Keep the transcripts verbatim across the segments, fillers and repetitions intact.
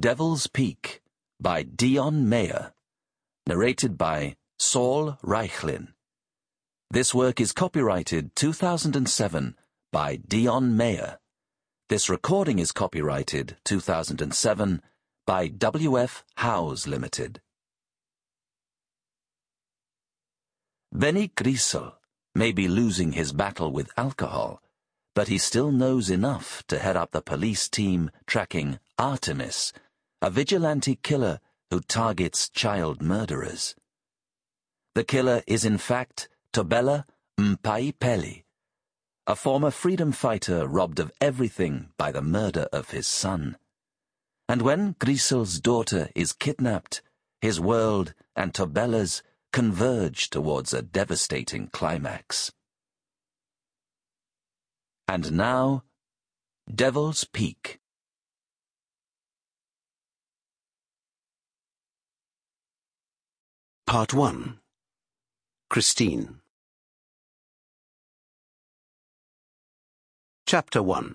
Devil's Peak by Dion Meyer, narrated by Saul Reichlin. This work is copyrighted two thousand seven by Dion Meyer. This recording is copyrighted two thousand seven by W F Howes Limited. Benny Griessel may be losing his battle with alcohol, but he still knows enough to head up the police team tracking Artemis, a vigilante killer who targets child murderers. The killer is in fact Tobela Mpaipeli, a former freedom fighter robbed of everything by the murder of his son. And when Griessel's daughter is kidnapped, his world and Tobela's converge towards a devastating climax. And now, Devil's Peak. Part one. Christine. Chapter one.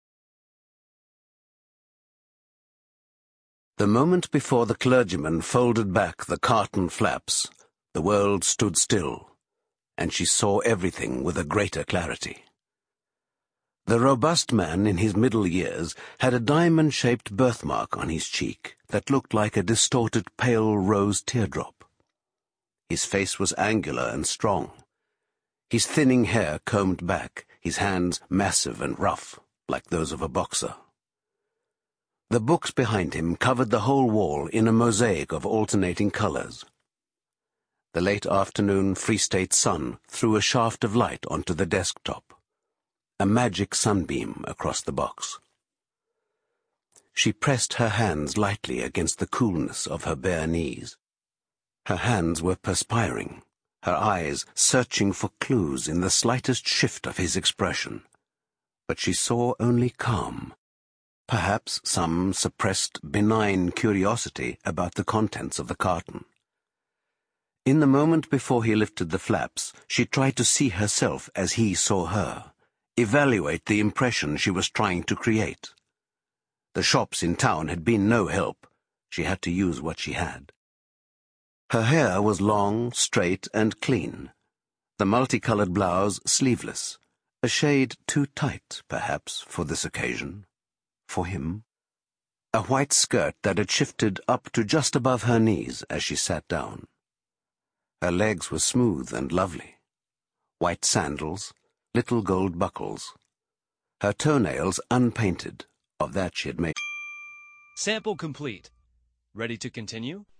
The moment before the clergyman folded back the curtain flaps, the world stood still, and she saw everything with a greater clarity. The robust man in his middle years had a diamond-shaped birthmark on his cheek that looked like a distorted pale rose teardrop. His face was angular and strong, his thinning hair combed back, his hands massive and rough, like those of a boxer. The books behind him covered the whole wall in a mosaic of alternating colors. The late afternoon Free State sun threw a shaft of light onto the desktop, a magic sunbeam across the box. She pressed her hands lightly against the coolness of her bare knees. Her hands were perspiring, her eyes searching for clues in the slightest shift of his expression. But she saw only calm, perhaps some suppressed benign curiosity about the contents of the carton. In the moment before he lifted the flaps, she tried to see herself as he saw her, evaluate the impression she was trying to create. The shops in town had been no help. She had to use what she had. Her hair was long, straight, and clean. The multicolored blouse sleeveless, a shade too tight, perhaps, for this occasion. For him. A white skirt that had shifted up to just above her knees as she sat down. Her legs were smooth and lovely. White sandals, little gold buckles. Her toenails unpainted. Of that she had made. Sample complete. Ready to continue?